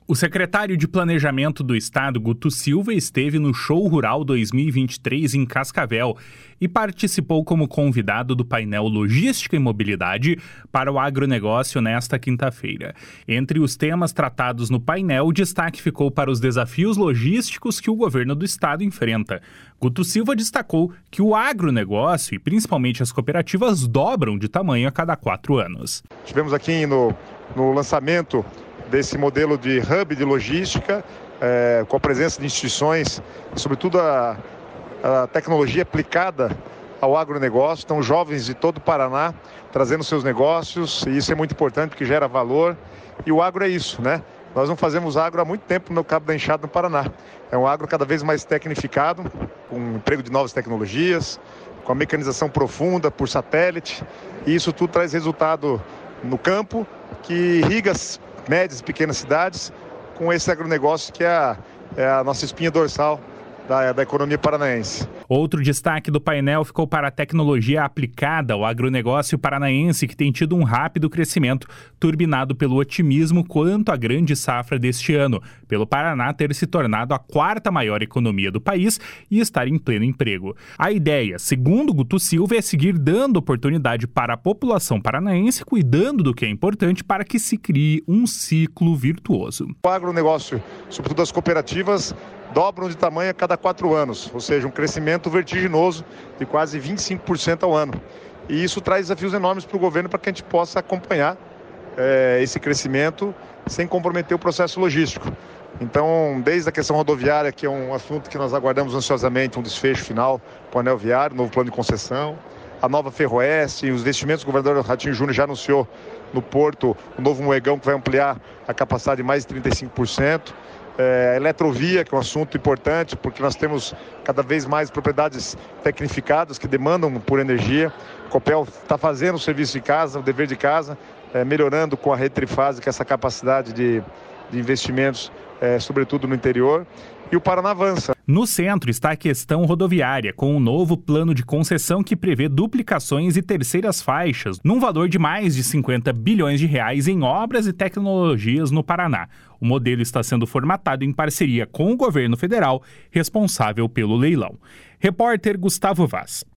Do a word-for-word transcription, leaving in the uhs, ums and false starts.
O secretário de Planejamento do Estado, Guto Silva, esteve no Show Rural dois mil e vinte e três em Cascavel e participou como convidado do painel Logística e Mobilidade para o agronegócio nesta quinta-feira. Entre os temas tratados no painel, o destaque ficou para os desafios logísticos que o governo do estado enfrenta. Guto Silva destacou que o agronegócio e principalmente as cooperativas dobram de tamanho a cada quatro anos. Tivemos aqui no, no lançamento desse modelo de hub de logística, é, com a presença de instituições e, sobretudo, a, a tecnologia aplicada ao agronegócio. Então, jovens de todo o Paraná trazendo seus negócios, e isso é muito importante porque gera valor. E o agro é isso, né? Nós não fazemos agro há muito tempo no Cabo da Enxada, no Paraná. É um agro cada vez mais tecnificado, com emprego de novas tecnologias, com a mecanização profunda por satélite. E isso tudo traz resultado no campo, que irriga as médias e pequenas cidades, com esse agronegócio que é a, é a nossa espinha dorsal da, da economia paranaense. Outro destaque do painel ficou para a tecnologia aplicada ao agronegócio paranaense, que tem tido um rápido crescimento, turbinado pelo otimismo quanto à grande safra deste ano, pelo Paraná ter se tornado a quarta maior economia do país e estar em pleno emprego. A ideia, segundo Guto Silva, é seguir dando oportunidade para a população paranaense, cuidando do que é importante para que se crie um ciclo virtuoso. O agronegócio, sobretudo as cooperativas, dobram de tamanho a cada quatro anos, ou seja, um crescimento vertiginoso de quase vinte e cinco por cento ao ano. E isso traz desafios enormes para o governo para que a gente possa acompanhar é, esse crescimento sem comprometer o processo logístico. Então, desde a questão rodoviária, que é um assunto que nós aguardamos ansiosamente, um desfecho final para o anel viário, novo plano de concessão, a nova Ferroeste, os investimentos, o governador Ratinho Júnior já anunciou no Porto o novo Moegão, que vai ampliar a capacidade de mais de trinta e cinco por cento. É, a eletrovia, que é um assunto importante, porque nós temos cada vez mais propriedades tecnificadas que demandam por energia. A Copel está fazendo o serviço de casa, o dever de casa, é, melhorando com a rede trifásica essa capacidade de, de investimentos, é, sobretudo no interior. E o Paraná avança. No centro está a questão rodoviária, com um novo plano de concessão que prevê duplicações e terceiras faixas, num valor de mais de cinquenta bilhões de reais em obras e tecnologias no Paraná. O modelo está sendo formatado em parceria com o governo federal, responsável pelo leilão. Repórter Gustavo Vaz.